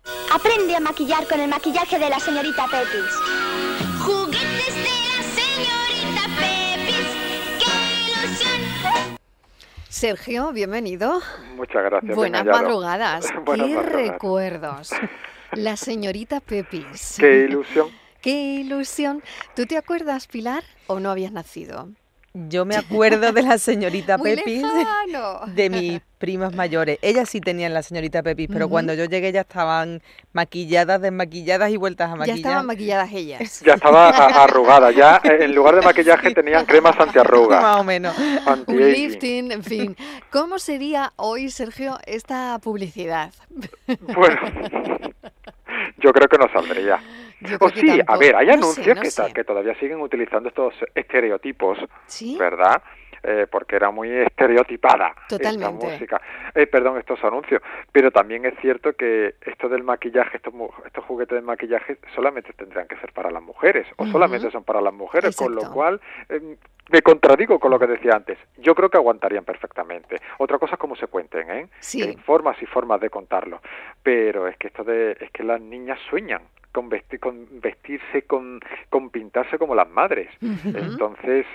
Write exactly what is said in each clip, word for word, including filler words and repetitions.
Aprende a maquillar con el maquillaje de la señorita Pepis. Juguetes de la señorita Pepis, ¡qué ilusión! Sergio, bienvenido. Muchas gracias. Buenas madrugadas. Buenas ¡Qué madrugadas. recuerdos! La señorita Pepis. ¡Qué ilusión! ¡Qué ilusión! ¿Tú te acuerdas, Pilar, o no habías nacido? Yo me acuerdo de la señorita Muy Pepis, lejano. de mis primas mayores. Ellas sí tenían la señorita Pepis, pero Ujú. cuando yo llegué ya estaban maquilladas, desmaquilladas y vueltas a Ya maquillar. estaban maquilladas ellas. Ya estaba a- arrugada. Ya eh, en lugar de maquillaje tenían cremas antiarrugas. Más o menos. Un Anti-aging. lifting, en fin. ¿Cómo sería hoy, Sergio, esta publicidad? Bueno, yo creo que no saldría. Yo O creo que sí, a tampoco. ver, hay No anuncios sé, no que, ta- sé. que todavía siguen utilizando estos estereotipos, ¿Sí? ¿verdad? Eh, porque era muy estereotipada Totalmente. esta música, eh, perdón, estos anuncios, pero también es cierto que esto del maquillaje, estos, mu- estos juguetes de maquillaje solamente tendrían que ser para las mujeres, o Ujú. solamente son para las mujeres, con lo Exacto. cual eh, me contradigo con lo que decía antes. Yo creo que aguantarían perfectamente. Otra cosa es cómo se cuenten, ¿eh? Sí. Que hay formas y formas de contarlo, pero es que esto de, es que las niñas sueñan con, vestir, con vestirse, con, con pintarse como las madres. Ujú. Entonces,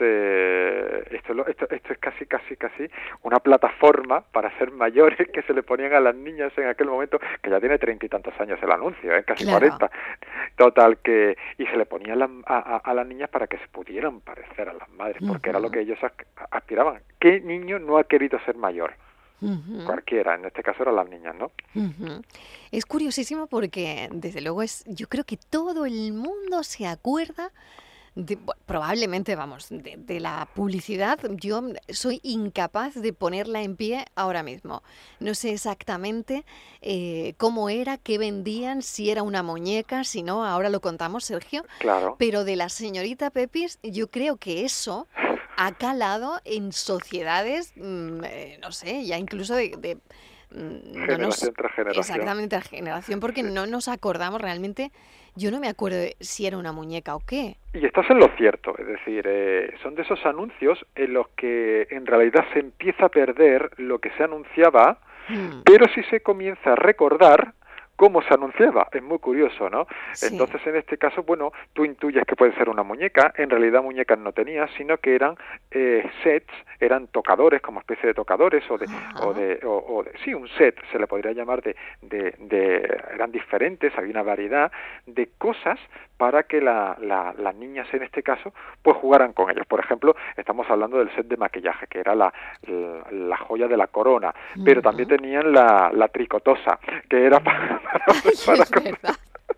eh, esto, lo- esto, esto es casi, casi, casi una plataforma para ser mayores que se le ponían a las niñas en aquel momento, que ya tiene treinta y tantos años el anuncio, ¿eh? Casi Claro. cuarenta. Total, que y se le ponían la- a, a, a las niñas para que se pudieran parecer a las madres, porque era lo Ujú. que ellos as- aspiraban. ¿Qué niño no ha querido ser mayor? Ujú. Cualquiera, en este caso eran las niñas, ¿no? Ujú. Es curiosísimo porque, desde luego, es, yo creo que todo el mundo se acuerda, de, bu- probablemente, vamos, de, de la publicidad. Yo soy incapaz de ponerla en pie ahora mismo. No sé exactamente eh, cómo era, qué vendían, si era una muñeca, si no, ahora lo contamos, Sergio. Claro. Pero de la señorita Pepis, yo creo que eso ha calado en sociedades, mm, eh, no sé, ya incluso de... de, mm, no nos- Generación tras generación. Exactamente, la generación, porque no nos acordamos realmente. Yo no me acuerdo de si era una muñeca o qué. Y estás en lo cierto, es decir, eh, son de esos anuncios en los que en realidad se empieza a perder lo que se anunciaba, Mm, pero sí se comienza a recordar cómo se anunciaba. Es muy curioso, ¿no? sí. Entonces, en este caso, bueno, tú intuyes que puede ser una muñeca, en realidad muñecas no tenía, sino que eran eh, sets, eran tocadores, como especie de tocadores, o de, Ajá. o de, o, o de, sí, un set, se le podría llamar de, de, de, eran diferentes, había una variedad de cosas para que la, la, las niñas, en este caso, pues jugaran con ellos. Por ejemplo, estamos hablando del set de maquillaje, que era la, la, la joya de la corona, pero Ujú. también tenían la, la tricotosa, que era para... para, Ay, para es verdad.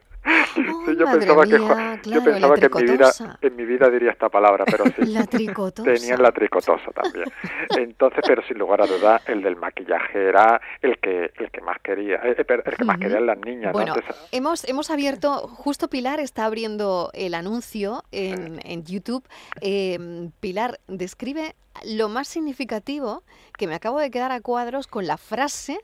Sí, Ay, yo madre pensaba que mía, yo claro, pensaba la que en mi vida tricotosa. en mi vida diría esta palabra, pero sí. La tricotosa. Tenían la tricotosa también. Entonces, pero sin lugar a duda, el del maquillaje era el que el que más quería, eh, eh, el que más Ujú. querían las niñas, ¿no? Bueno, Entonces, hemos, hemos abierto, justo Pilar está abriendo el anuncio en, en YouTube. Eh, Pilar, describe lo más significativo, que me acabo de quedar a cuadros con la frase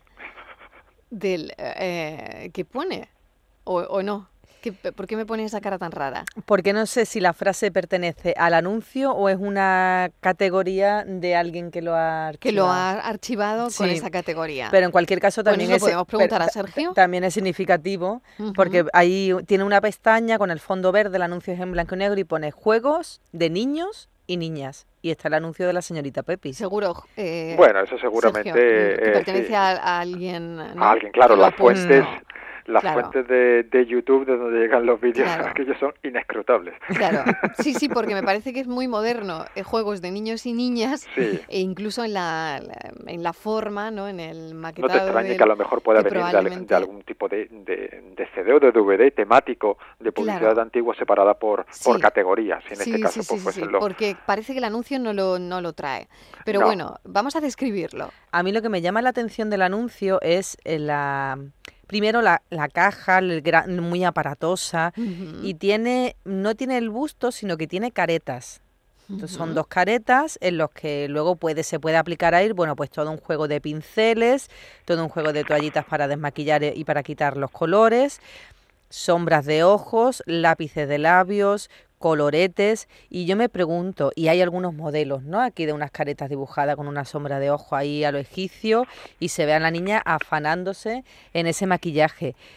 del eh, que pone, o, o no. ¿Qué- ¿Por qué me pone esa cara tan rara? Porque no sé si la frase pertenece al anuncio o es una categoría de alguien que lo ha Que lo archivado. ha archivado con Sí. esa categoría. Pero en cualquier caso Bueno, también eso lo es, podemos preguntar pero a Sergio. también es significativo Ujú. porque ahí tiene una pestaña con el fondo verde, el anuncio es en blanco y negro y pone juegos de niños y niñas. Y está el anuncio de la señorita Pepis. Seguro. eh, bueno, eso seguramente Sergio, que eh, pertenece sí. a, a alguien. ¿no? A alguien, claro, que lo ha las fuentes, puesto. las Claro. fuentes de, de YouTube de donde llegan los vídeos, Claro. aquellos son inescrutables. Claro, sí, sí, porque me parece que es muy moderno, eh, juegos de niños y niñas, Sí. e incluso en la, la- en la forma, ¿no? En el No te maquetado extrañe del- que a lo mejor pueda que venir de, al- probablemente- de algún tipo de, de, de C D o de D V D temático de publicidad Claro. antigua separada por, por Sí. categorías. Y en Sí, este caso, sí, pues sí, fuesen sí, los- porque parece que el anuncio no lo, no lo trae. Pero No. bueno, vamos a describirlo. A mí lo que me llama la atención del anuncio es eh, la... Primero la, la caja, el gran- muy aparatosa, Ujú, y tiene no tiene el busto, sino que tiene caretas. Entonces, son ujú. dos caretas en los que luego puede se puede aplicar a ir, bueno, pues todo un juego de pinceles, todo un juego de toallitas para desmaquillar y para quitar los colores, sombras de ojos, lápices de labios, coloretes, y yo me pregunto, y hay algunos modelos, ¿no? Aquí de unas caretas dibujadas con una sombra de ojo ahí a lo egipcio, y se ve a la niña afanándose en ese maquillaje.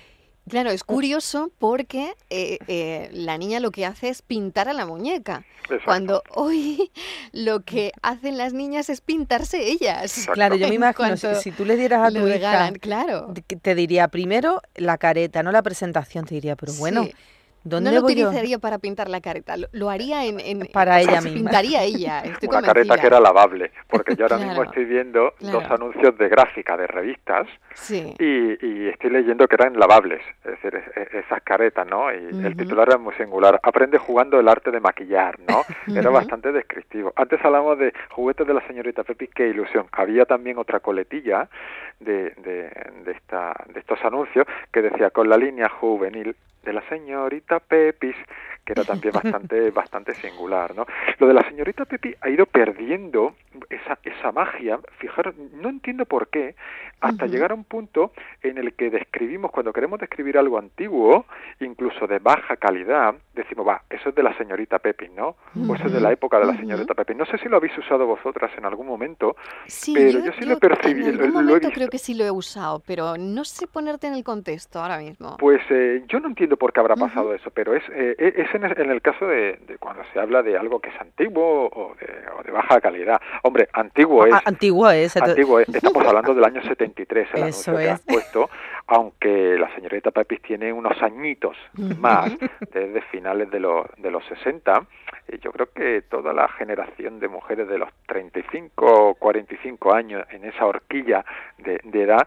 Claro, es curioso porque eh, eh, la niña lo que hace es pintar a la muñeca, Exacto. cuando hoy lo que hacen las niñas es pintarse ellas. Exacto. Claro, yo me En imagino, si, cuanto si tú le dieras a le tu hija, regalan, claro. te- te diría primero la careta, no la presentación, te diría, pero bueno, Sí. ¿dónde No lo voy yo? utilizaría para pintar la careta, lo, lo haría en, en- Para o sea, ella se misma. pintaría ella, estoy Una convencida. careta que era lavable, porque yo ahora mismo Claro, estoy viendo claro. dos anuncios de gráfica de revistas Sí. y, y estoy leyendo que eran lavables, es decir, es- es- esas caretas, ¿no? Y el Ujú. titular era muy singular, aprende jugando el arte de maquillar, ¿no? Era Ujú. bastante descriptivo. Antes hablamos de juguetes de la señorita Pepis, qué ilusión. Había también otra coletilla de, de, de, esta, de estos anuncios que decía con la línea juvenil de la señorita Pepis, que era también bastante bastante singular, ¿no? Lo de la señorita Pepis ha ido perdiendo esa esa magia, fijaros, no entiendo por qué, hasta Ujú. llegar a un punto en el que describimos, cuando queremos describir algo antiguo, incluso de baja calidad, decimos, va, eso es de la señorita Pepis, ¿no? O eso es de la época de la Ujú. señorita Pepis. No sé si lo habéis usado vosotras en algún momento, Sí, pero yo, yo sí yo lo he percibido, en lo, algún lo he momento visto. creo que sí lo he usado, pero no sé ponerte en el contexto ahora mismo. Pues eh, yo no entiendo por qué habrá pasado Ujú. eso, pero es, eh, es en, el, en el caso de, de cuando se habla de algo que es antiguo o de, o de baja calidad. Hombre, antiguo es, A- Antiguo es, entonces- antiguo es, estamos hablando del año setenta y tres, el Eso anuncio que es. has puesto, aunque la señorita Pepis tiene unos añitos más, desde finales de los, de los sesenta, y yo creo que toda la generación de mujeres de los treinta y cinco, cuarenta y cinco años en esa horquilla de, de edad,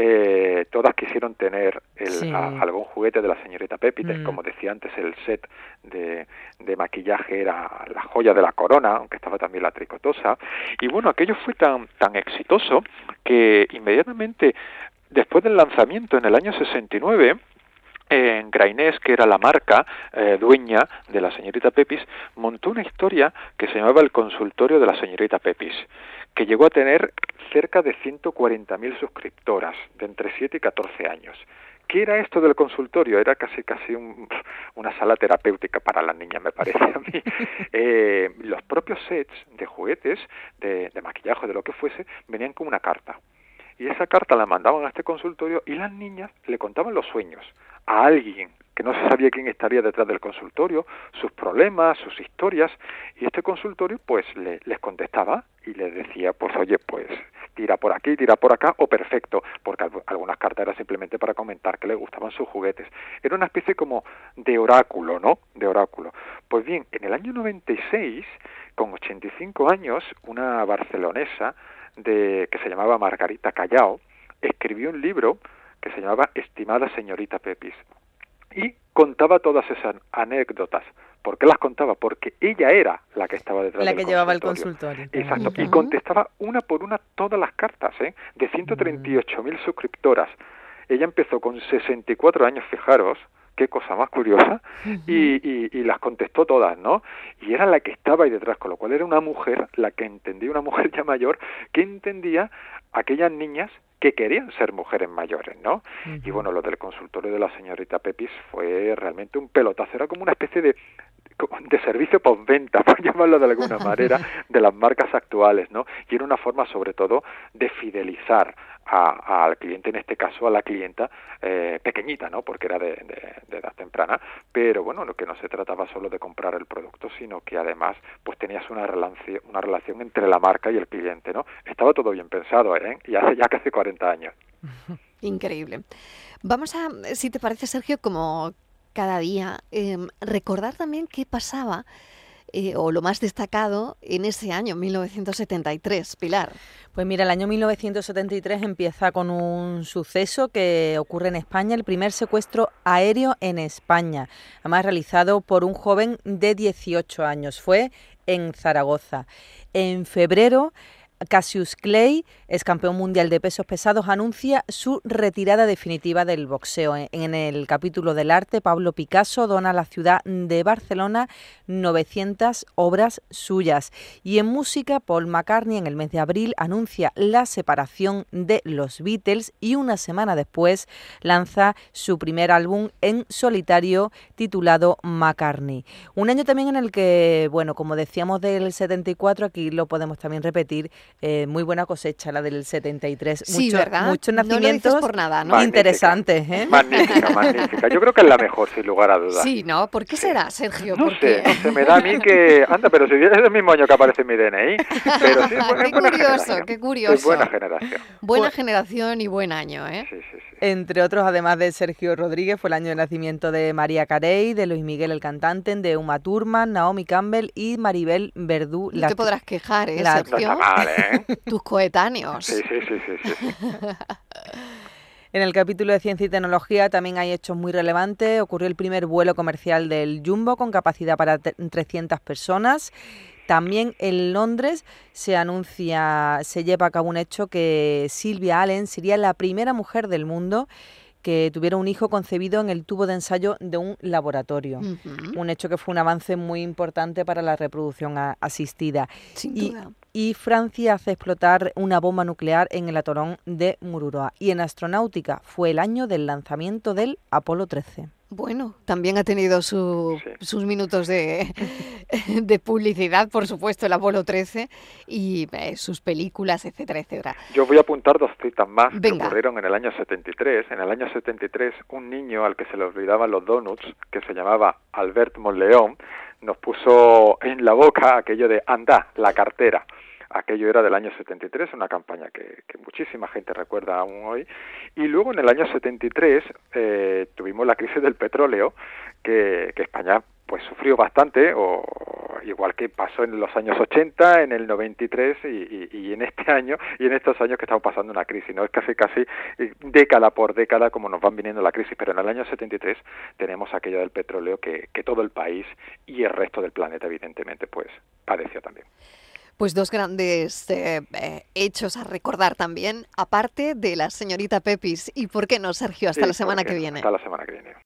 eh, todas quisieron tener el, Sí. a- algún juguete de la señorita Pepis. Mm. Como decía antes, el set de, de maquillaje era la joya de la corona, aunque estaba también la tricotosa. Y bueno, aquello fue tan, tan exitoso que inmediatamente después del lanzamiento en el año sesenta y nueve, en Grainés, que era la marca eh, dueña de la señorita Pepis, montó una historia que se llamaba el consultorio de la señorita Pepis, que llegó a tener cerca de ciento cuarenta mil suscriptoras de entre siete y catorce años. ¿Qué era esto del consultorio? Era casi casi un, una sala terapéutica para las niñas, me parece a mí. Eh, los propios sets de juguetes, de, de maquillaje, de lo que fuese, venían con una carta. Y esa carta la mandaban a este consultorio y las niñas le contaban los sueños a alguien que no se sabía quién estaría detrás del consultorio, sus problemas, sus historias, y este consultorio pues le, les contestaba y les decía, pues oye, pues tira por aquí, tira por acá, o perfecto, porque al- algunas cartas eran simplemente para comentar que les gustaban sus juguetes. Era una especie como de oráculo, ¿no? De oráculo. Pues bien, en el año noventa y seis, con ochenta y cinco años, una barcelonesa de que se llamaba Margarita Callao escribió un libro que se llamaba Estimada señorita Pepis y contaba todas esas anécdotas. ¿Por qué las contaba? Porque ella era la que estaba detrás La del que llevaba el consultorio. consultorio. qué Exacto, bonito. y contestaba una por una todas las cartas, ¿eh? De ciento treinta y ocho mil suscriptoras. Ella empezó con sesenta y cuatro años, fijaros, qué cosa más curiosa, y, y, y las contestó todas, ¿no? Y era la que estaba ahí detrás, con lo cual era una mujer, la que entendía, una mujer ya mayor, que entendía a aquellas niñas que querían ser mujeres mayores, ¿no? Y bueno, lo del consultorio de la señorita Pepis fue realmente un pelotazo, era como una especie de de servicio postventa, por llamarlo de alguna manera, de las marcas actuales, ¿no? Y era una forma, sobre todo, de fidelizar a, al cliente, en este caso a la clienta eh, pequeñita, ¿no? Porque era de, de, de edad temprana, pero bueno, lo que no se trataba solo de comprar el producto, sino que además, pues tenías una relación, una relación entre la marca y el cliente, ¿no? Estaba todo bien pensado, ¿eh? Y hace ya casi cuarenta años. Increíble. Vamos a, si te parece, Sergio, como cada día, eh, recordar también qué pasaba, eh, o lo más destacado, en ese año, mil novecientos setenta y tres, Pilar. Pues mira, el año mil novecientos setenta y tres empieza con un suceso que ocurre en España, el primer secuestro aéreo en España, además realizado por un joven de dieciocho años, fue en Zaragoza. En febrero, Cassius Clay, ex campeón mundial de pesos pesados, anuncia su retirada definitiva del boxeo. En el capítulo del arte, Pablo Picasso dona a la ciudad de Barcelona novecientas obras suyas. Y en música, Paul McCartney en el mes de abril anuncia la separación de los Beatles y una semana después lanza su primer álbum en solitario titulado McCartney. Un año también en el que, bueno, como decíamos del setenta y cuatro, aquí lo podemos también repetir, Eh, muy buena cosecha la del setenta y tres. Sí, Mucho- ¿verdad? Muchos No lo dices nacimientos por nada, ¿no? Magnífica. interesantes, ¿eh? Magnífica, magnífica. Yo creo que es la mejor, sin lugar a dudas. Sí, ¿no? ¿Por qué será, Sergio? No ¿Por sé, qué? no sé, me da a mí que... Anda, pero si es el mismo año que aparece en mi D N I. Pero sí, es bu- es Qué buena curioso, generación. qué curioso. Es buena generación. Buena Pues- generación y buen año, ¿eh? Sí, sí, sí. Entre otros, además de Sergio Rodríguez, fue el año de nacimiento de María Carey, de Luis Miguel el cantante, de Uma Thurman, Naomi Campbell y Maribel Verdú. No la te actri- podrás quejar, ¿eh, la- No Sergio? está mal, ¿eh? Tus coetáneos. Sí, sí, sí, sí, sí, sí. En el capítulo de Ciencia y Tecnología también hay hechos muy relevantes. Ocurrió el primer vuelo comercial del Jumbo con capacidad para te- trescientas personas. También en Londres se anuncia, se lleva a cabo un hecho que Sylvia Allen sería la primera mujer del mundo que tuviera un hijo concebido en el tubo de ensayo de un laboratorio. Ujú, Un hecho que fue un avance muy importante para la reproducción a- asistida. Sin Y, duda. y Francia hace explotar una bomba nuclear en el atolón de Mururoa. Y en astronáutica fue el año del lanzamiento del Apolo trece. Bueno, también ha tenido su- Sí. sus minutos de, de publicidad, por supuesto, el Apolo trece y eh, sus películas, etcétera, etcétera. Yo voy a apuntar dos citas más Venga. que ocurrieron en el año setenta y tres. En el año setenta y tres, un niño al que se le olvidaban los donuts, que se llamaba Albert Monleón, nos puso en la boca aquello de anda, la cartera. Aquello era del año setenta y tres, una campaña que, que muchísima gente recuerda aún hoy. Y luego en el año setenta y tres eh, tuvimos la crisis del petróleo, que, que España pues sufrió bastante, o igual que pasó en los años ochenta, en el noventa y tres y, y, y en este año, y en estos años que estamos pasando una crisis, ¿no? Es casi casi eh, década por década como nos van viniendo la crisis, pero en el año setenta y tres tenemos aquello del petróleo que, que todo el país y el resto del planeta evidentemente pues padeció también. Pues dos grandes eh, eh, hechos a recordar también, aparte de la señorita Pepis. ¿Y por qué no, Sergio? Hasta Sí, la semana porque que viene. Hasta la semana que viene.